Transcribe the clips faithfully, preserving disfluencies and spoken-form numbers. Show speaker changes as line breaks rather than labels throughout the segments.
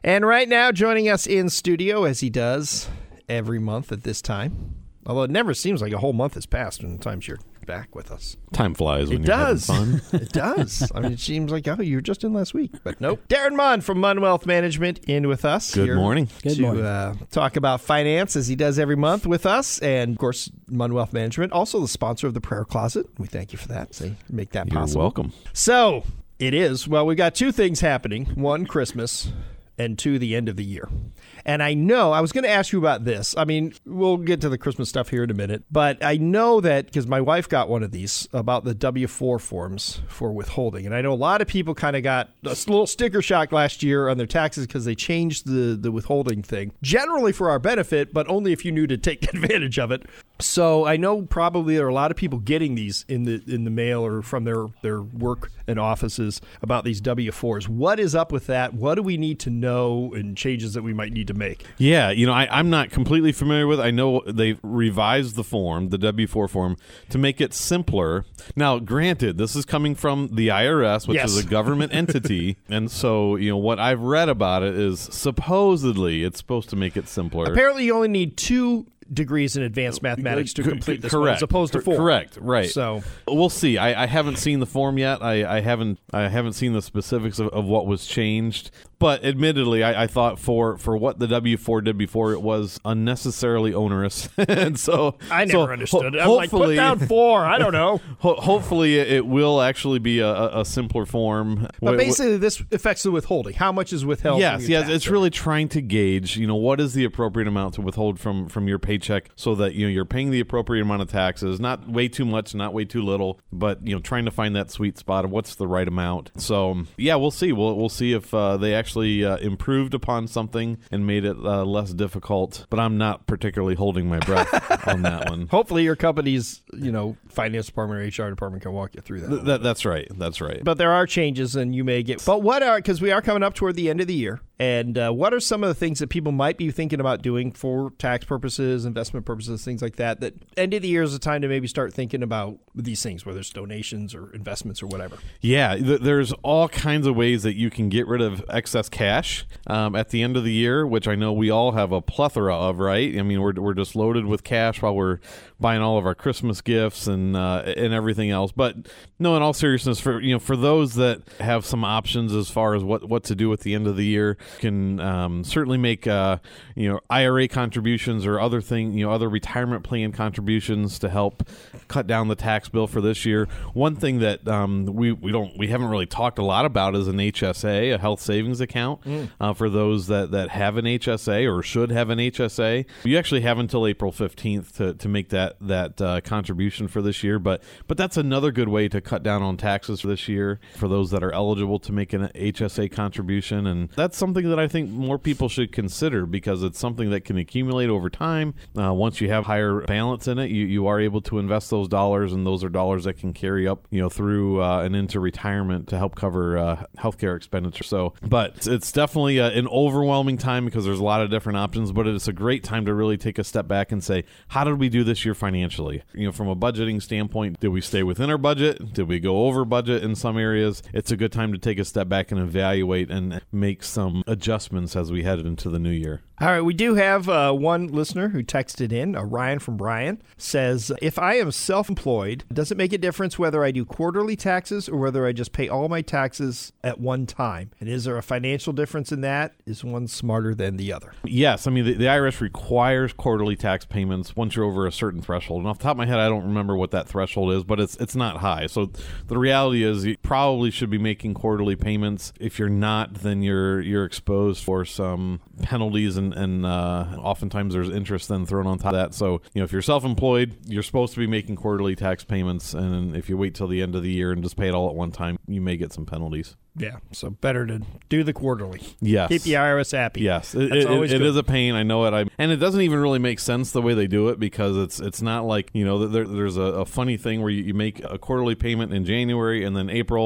And right now, joining us in studio, as he does every month at this time, although it never seems like a whole month has passed when the times you're back with us.
Time flies when
it
you're
does.
having fun.
It does. I mean, it seems like, oh, you were just in last week. But nope. Darren Munn from Munn Wealth Management in with us.
Good
here
morning.
Good to, morning. Uh, talk about finance as he does every month with us. And, of course, Munn Wealth Management, also the sponsor of the Prayer Closet. We thank you for that. So make that
You're
possible.
You're welcome.
So it is. Well, we've got two things happening. One, Christmas, and two, the end of the year. And I know, I was going to ask you about this. I mean, we'll get to the Christmas stuff here in a minute. But I know that, because my wife got one of these, about the W four forms for withholding. And I know a lot of people kind of got a little sticker shock last year on their taxes because they changed the, the withholding thing. Generally for our benefit, but only if you knew to take advantage of it. So I know probably there are a lot of people getting these in the in the mail or from their, their work and offices about these W fours. What is up with that? What do we need to know and changes that we might need to make?
Yeah, you know, I, I'm not completely familiar with it. I know they revised the form, the W four form, to make it simpler. Now, granted, this is coming from the I R S, which
yes.
is a government entity. And so, you know, what I've read about it is supposedly it's supposed to make it simpler.
Apparently, you only need two degrees in advanced mathematics to complete this
correct.
one, as opposed to four.
Correct, right.
So
we'll see. I, I haven't seen the form yet. I, I haven't I haven't seen the specifics of, of what was changed. But admittedly, I, I thought for, for what the W four did before, it was unnecessarily onerous. And so
I never
so
understood
ho-
it. I'm like, put down four. I don't know.
ho- hopefully, it will actually be a, a simpler form.
But basically, this affects the withholding. How much is withheld?
Yes,
from your
yes.
tax
It's
rate?
really trying to gauge, you know, what is the appropriate amount to withhold from, from your paycheck, so that, you know, you're paying the appropriate amount of taxes, not way too much, not way too little, but, you know, trying to find that sweet spot of what's the right amount. So yeah, we'll see. We'll we'll see if uh, they actually uh, improve upon something and made it uh, less difficult, but I'm not particularly holding my breath on that one.
Hopefully your company's, you know, finance department or H R department can walk you through that.
Th- that that's right. That's right.
But there are changes, and you may get. But what are, because we are coming up toward the end of the year, and uh, what are some of the things that people might be thinking about doing for tax purposes, investment purposes, things like that, that end of the year is a time to maybe start thinking about these things, whether it's donations or investments or whatever?
Yeah, th- there's all kinds of ways that you can get rid of excess cash um, at the end of the year, which I know we all have a plethora of, right? I mean, we're we're just loaded with cash while we're buying all of our Christmas gifts and uh, and everything else. But no, in all seriousness, for you know, for those that have some options as far as what, what to do at the end of the year, can um, certainly make uh, you know I R A contributions or other thing, you know, other retirement plan contributions to help cut down the tax bill for this year. One thing that um, we we don't we haven't really talked a lot about is an H S A, a health savings account, mm. uh, for those that, that have an H S A or should have an H S A. You actually have until April fifteenth to, to make that that uh, contribution for this year, but but that's another good way to cut down on taxes for this year for those that are eligible to make an H S A contribution. And that's something that I think more people should consider, because it's something that can accumulate over time. Uh, once you have higher balance in it, you, you are able to invest those dollars, and those are dollars that can carry up, you know, through uh, and into retirement to help cover uh, healthcare expenditure. So, but it's definitely uh, an overwhelming time because there's a lot of different options, but it's a great time to really take a step back and say, how did we do this year financially? You know, from a budgeting standpoint, did we stay within our budget? Did we go over budget in some areas? It's a good time to take a step back and evaluate and make some adjustments as we head into the new year.
All right, we do have uh, one listener who texted in, uh, Ryan from Bryan, says, if I am self-employed, does it make a difference whether I do quarterly taxes or whether I just pay all my taxes at one time? And is there a financial difference in that? Is one smarter than the other?
Yes. I mean, the, the I R S requires quarterly tax payments once you're over a certain threshold. And off the top of my head, I don't remember what that threshold is, but it's it's not high. So the reality is you probably should be making quarterly payments. If you're not, then you're you're exposed for some penalties, and, and uh, oftentimes there's interest then thrown on top of that. So, you know, if you're self-employed, you're supposed to be making quarterly tax payments. And if you wait till the end of the year and just pay it all at one time, you may get some penalties.
Yeah, so better to do the quarterly.
Yes.
Keep the I R S happy.
Yes, it,
That's
it,
always
it, it
good.
is a pain. I know it. I, and it doesn't even really make sense the way they do it, because it's it's not like, you know, there, there's a, a funny thing where you, you make a quarterly payment in January and then April,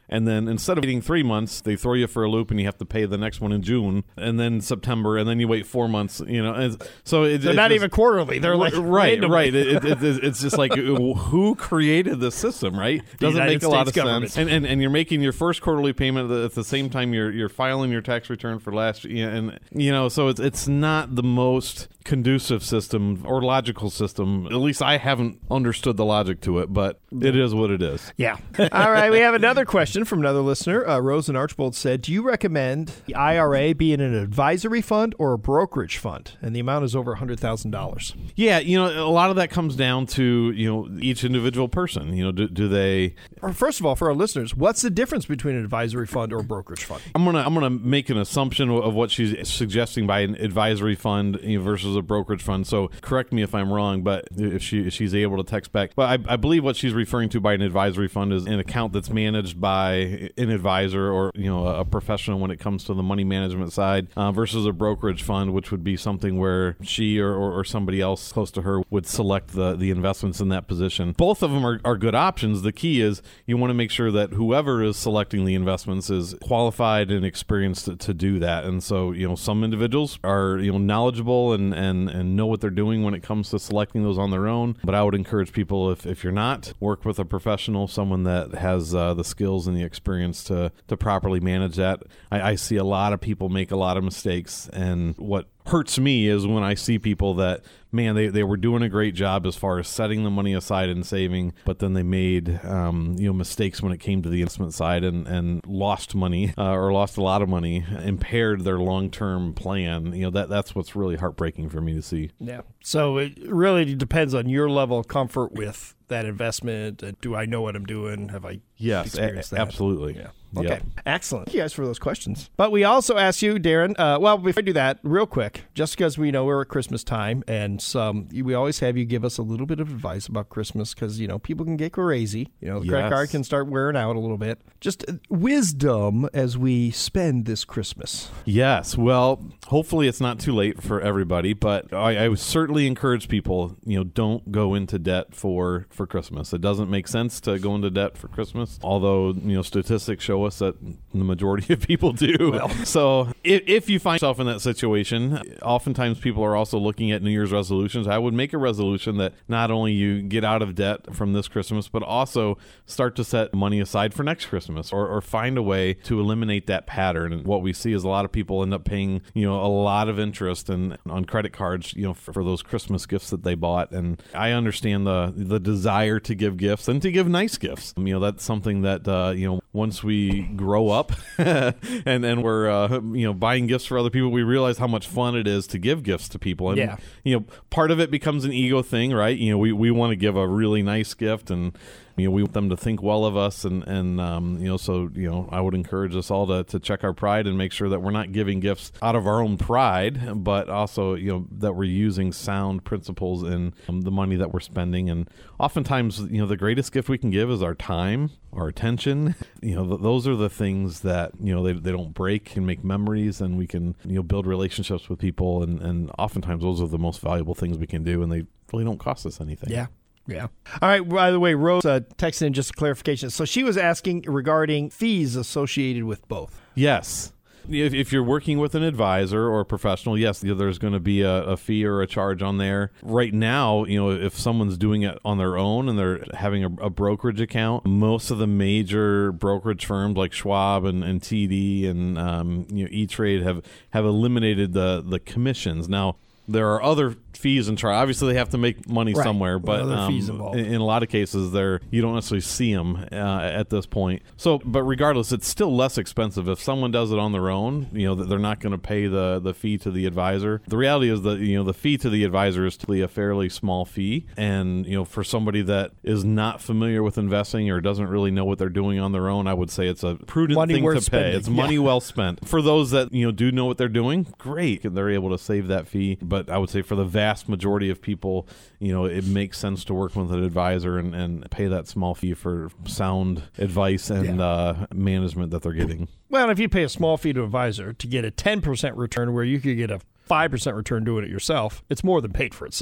and then instead of waiting three months, they throw you for a loop and you have to pay the next one in June, and then September, and then you wait four months. You know, and so it,
they're
it's
not
just,
even quarterly. They're like
right,
randomly.
right. It, it, it, it's just like who created this system, right? Doesn't
United
make a lot
States
of
government.
sense. And, and and you're making your first quarterly payment at the same time you're you're filing your tax return for last year, and you know, so it's it's not the most conducive system or logical system. At least I haven't understood the logic to it, but it is what it is.
Yeah. All right. We have another question from another listener. Uh, Rose and Archbold said, do you recommend the I R A being an advisory fund or a brokerage fund? And the amount is over one hundred thousand dollars.
Yeah. You know, a lot of that comes down to, you know, each individual person. You know, do, do they...
First of all, for our listeners, what's the difference between an advisory fund or a brokerage fund?
I'm going to I'm gonna make an assumption of what she's suggesting by an advisory fund, you know, versus a brokerage fund. So correct me if I'm wrong, but if she if she's able to text back. But I, I believe what she's referring to by an advisory fund is an account that's managed by an advisor or, you know, a professional when it comes to the money management side, uh, versus a brokerage fund, which would be something where she or, or, or somebody else close to her would select the, the investments in that position. Both of them are, are good options. The key is you want to make sure that whoever is selecting the investments is qualified and experienced to, to do that. And so, you know, some individuals are, you know, knowledgeable and, and, and know what they're doing when it comes to selecting those on their own. But I would encourage people, if, if you're not, work with a professional, someone that has uh, the skills and the experience to, to properly manage that. I, I see a lot of people make a lot of mistakes, and what hurts me is when I see people that, man, they, they were doing a great job as far as setting the money aside and saving, but then they made um, you know mistakes when it came to the investment side and, and lost money uh, or lost a lot of money, impaired their long-term plan. You know, that that's what's really heartbreaking for me to see.
Yeah. So it really depends on your level of comfort with that investment. Uh, do I know what I'm doing? Have I
yes,
experienced
a-
that?
absolutely.
Yeah. Okay.
Yep.
Excellent. Thank you guys for those questions. But we also asked you, Darren, uh, well, before I do that, real quick, just because we know we're at Christmas time, and some, we always have you give us a little bit of advice about Christmas because, you know, people can get crazy. You know, the credit
Yes.
card can start wearing out a little bit. Just uh, wisdom as we spend this Christmas.
Yes. Well, hopefully it's not too late for everybody, but I, I would certainly encourage people, you know, don't go into debt for, for Christmas. It doesn't make sense to go into debt for Christmas, although, you know, statistics show us that the majority of people do.
Well.
So if, if you find yourself in that situation, oftentimes people are also looking at New Year's resolutions. I would make a resolution that not only you get out of debt from this Christmas, but also start to set money aside for next Christmas, or, or find a way to eliminate that pattern. And what we see is a lot of people end up paying, you know, a lot of interest and on credit cards, you know, for, for those Christmas gifts that they bought. And I understand the the desire to give gifts and to give nice gifts. You know, that's something that, uh, you know, once we grow up and and we're uh, you know buying gifts for other people, we realize how much fun it is to give gifts to people. And
yeah.
you know, part of it becomes an ego thing, right? You know, we, we want to give a really nice gift, and you know, we want them to think well of us, and and um, you know, so you know, I would encourage us all to, to check our pride and make sure that we're not giving gifts out of our own pride, but also, you know, that we're using sound principles in um, the money that we're spending. And oftentimes, you know, the greatest gift we can give is our time, our attention. You know, th- those are the things that, you know, they they don't break, and make memories, and we can, you know, build relationships with people, and and oftentimes those are the most valuable things we can do, and they really don't cost us anything.
Yeah. Yeah. All right. By the way, Rose uh, texted in just a clarification. So she was asking regarding fees associated with both.
Yes. If, if you're working with an advisor or a professional, yes, there's going to be a, a fee or a charge on there. Right now, you know, if someone's doing it on their own and they're having a, a brokerage account, most of the major brokerage firms like Schwab and, and T D and um, you know, E-Trade have, have eliminated the, the commissions. Now, there are other fees and charges. Obviously, they have to make money
right.
somewhere, but
other
um,
fees involved.
in, in a lot of cases, they're you don't necessarily see them uh, at this point. So, but regardless, it's still less expensive if someone does it on their own. You know, that they're not going to pay the the fee to the advisor. The reality is that you know the fee to the advisor is typically a fairly small fee, and you know for somebody that is not familiar with investing or doesn't really know what they're doing on their own, I would say it's a prudent
money
thing
worth
to pay.
spending.
It's money
yeah.
well spent. For those that you know do know what they're doing, great, they're able to save that fee. But I would say for the vast majority of people, you know, it makes sense to work with an advisor and, and pay that small fee for sound advice and
yeah.
uh, management that they're getting.
Well, if you pay a small fee to an advisor to get a ten percent return where you could get a five percent return doing it yourself, it's more than paid for itself.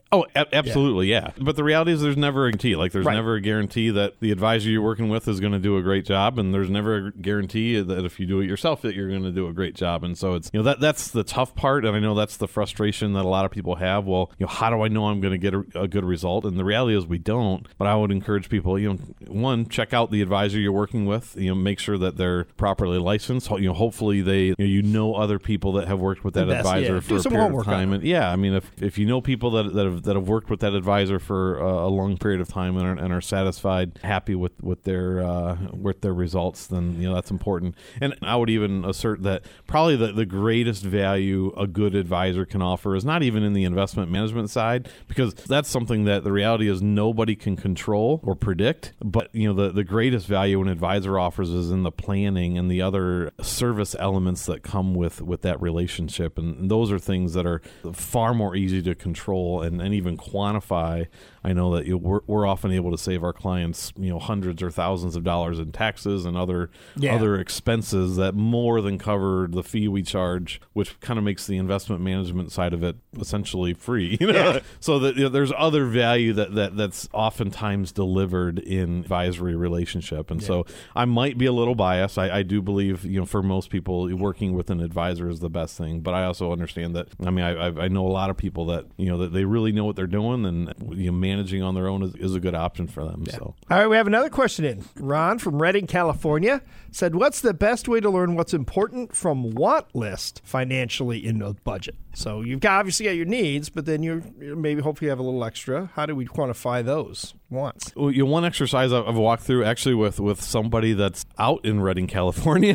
Oh, a- absolutely, yeah. yeah. But the reality is there's never a guarantee. Like, there's
Right.
never a guarantee that the advisor you're working with is going to do a great job, and there's never a guarantee that if you do it yourself that you're going to do a great job. And so it's, you know, that that's the tough part, and I know that's the frustration that a lot of people have. Well, you know, how do I know I'm going to get a, a good result? And the reality is we don't. But I would encourage people, you know, one, check out the advisor you're working with. You know, make sure that they're properly licensed. You know, hopefully they, you know, you know other people that have worked with that
Best,
advisor
yeah.
for
Do
a
some
period
homework
of time.
on
And yeah, I mean, if if you know people that that have, that have worked with that advisor for uh, a long period of time and are, and are satisfied, happy with with their uh, with their results, then you know that's important. And I would even assert that probably the, the greatest value a good advisor can offer is not even in the investment management side, because that's something that the reality is nobody can control or predict. But you know the the greatest value an advisor offers is in the planning and the other service elements that come with with that relationship, and those are things that are far more easy to control and, and even quantify. I know that you know, we're, we're often able to save our clients, you know, hundreds or thousands of dollars in taxes and other
Yeah.
other expenses that more than cover the fee we charge, which kind of makes the investment management side of it essentially free. You know?
Yeah.
So that you know, there's other value that, that that's oftentimes delivered in advisory relationship, and
Yeah.
so I might be a little biased. I, I do believe, you know, for most people, working with an advisor is the best thing. But I also understand that. I mean, I I I know a lot of people that you know that they really know what they're doing, and you know, managing on their own is, is a good option for them.
Yeah.
So.
All right, we have another question in. Ron from Redding, California said, what's the best way to learn what's important from want list financially in a budget? So you've got obviously got your needs, but then you maybe hopefully you have a little extra. How do we quantify those wants?
Well, you know, one exercise I've walked through actually with, with somebody that's out in Redding, California.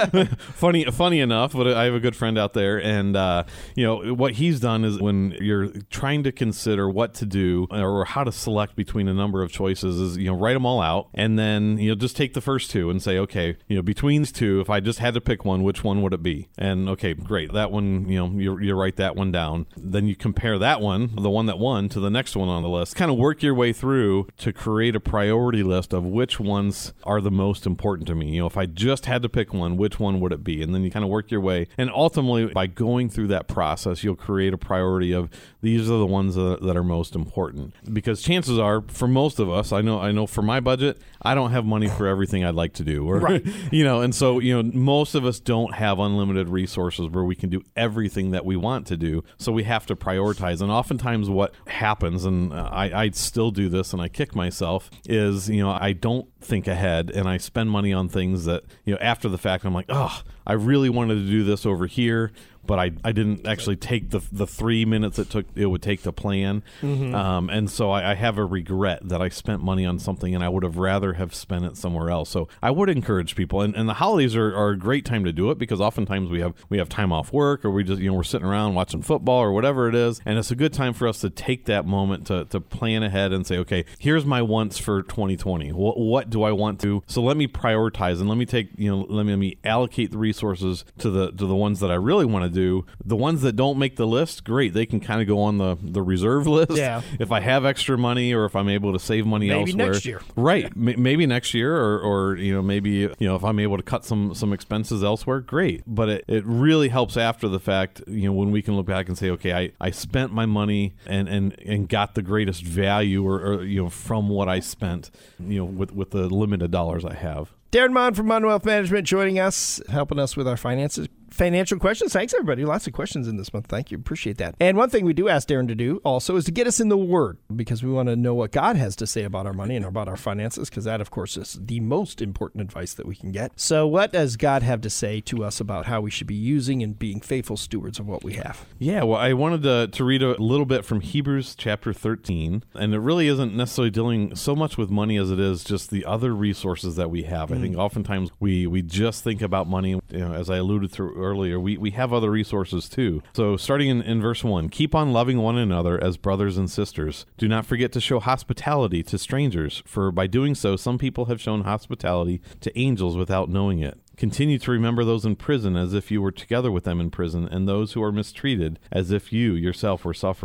funny, funny enough, but I have a good friend out there, and uh, you know what he's done is when you're trying to consider what to do or how to select between a number of choices, is you know write them all out, and then you know just take the first two and say, okay, you know between these two, if I just had to pick one, which one would it be? And okay, great, that one, you know you you write that one down. Then you compare that one, the one that won, to the next one on the list. Kind of work your way through to create a priority list of which ones are the most important to me. You know, if I just had to pick one, which one would it be? And then you kind of work your way. And ultimately, by going through that process, you'll create a priority of these are the ones that, that are most important. Because chances are, for most of us, I know, I know for my budget, I don't have money for everything I'd like to do. Or,
right.
You know, and so, you know, most of us don't have unlimited resources where we can do everything that we want to do. So we have to prioritize. And oftentimes what happens, and I, I still do this and I kick myself, is, you know, I don't think ahead and I spend money on things that, you know, after the fact, I'm like, oh, I really wanted to do this over here, but I, I didn't actually take the the three minutes it took it would take to plan, mm-hmm. um, and so I, I have a regret that I spent money on something and I would have rather have spent it somewhere else. So I would encourage people, and, and the holidays are, are a great time to do it, because oftentimes we have we have time off work, or we just you know we're sitting around watching football or whatever it is, and it's a good time for us to take that moment to to plan ahead and say, okay, here's my wants for twenty twenty. What what do I want to? So let me prioritize and let me take you know let me, let me allocate the resources to the to the ones that I really want to do. The ones that don't make the list, great, they can kind of go on the, the reserve list.
Yeah.
If I have extra money, or if I'm able to save money
maybe
elsewhere.
next year.
Right. M- maybe next year, or, or you know maybe you know if I'm able to cut some some expenses elsewhere, great. But it, it really helps after the fact, you know, when we can look back and say, okay, I, I spent my money and, and, and got the greatest value or, or you know from what I spent, you know, with, with the limited dollars I have.
Darren Mon from Mon Wealth Management joining us, helping us with our finances. Financial questions. Thanks, everybody. Lots of questions in this month. Thank you. Appreciate that. And one thing we do ask Darren to do also is to get us in the Word, because we want to know what God has to say about our money and about our finances, because that, of course, is the most important advice that we can get. So what does God have to say to us about how we should be using and being faithful stewards of what we have?
Yeah, well, I wanted to, to read a little bit from Hebrews chapter thirteen, and it really isn't necessarily dealing so much with money as it is just the other resources that we have. Mm. I think oftentimes we, we just think about money, you know, as I alluded to earlier, we, we have other resources too. So starting in, in verse one, keep on loving one another as brothers and sisters. Do not forget to show hospitality to strangers, for by doing so, some people have shown hospitality to angels without knowing it. Continue to remember those in prison as if you were together with them in prison, and those who are mistreated as if you yourself were suffering.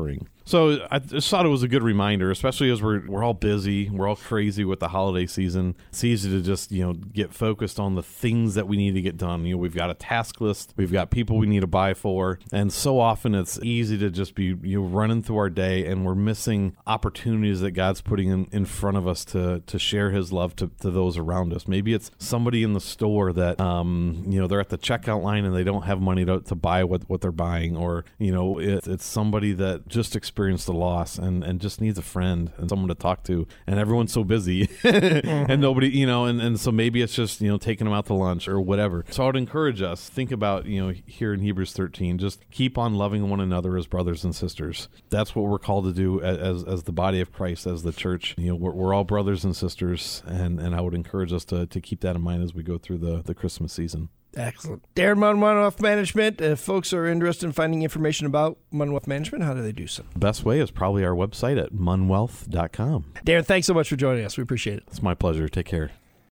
So I just thought it was a good reminder, especially as we're we're all busy, we're all crazy with the holiday season. It's easy to just, you know, get focused on the things that we need to get done. You know, we've got a task list, we've got people we need to buy for, and so often it's easy to just be, you know, running through our day, and we're missing opportunities that God's putting in, in front of us to to share His love to, to those around us. Maybe it's somebody in the store that, um, you know, they're at the checkout line and they don't have money to, to buy what, what they're buying, or, you know, it, it's somebody that just experienced a loss and, and just needs a friend and someone to talk to, and everyone's so busy mm-hmm. and nobody, you know, and, and so maybe it's just, you know, taking them out to lunch or whatever. So I would encourage us, think about, you know, here in Hebrews thirteen, just keep on loving one another as brothers and sisters. That's what we're called to do as as the body of Christ, as the church. You know, we're, we're all brothers and sisters, and, and I would encourage us to, to keep that in mind as we go through the, the Christmas season.
Excellent. Darren Munn, Munn Wealth Management. If folks are interested in finding information about Munn Wealth Management, how do they do so?
The best way is probably our website at munwealth dot com.
Darren, thanks so much for joining us. We appreciate it.
It's my pleasure. Take care.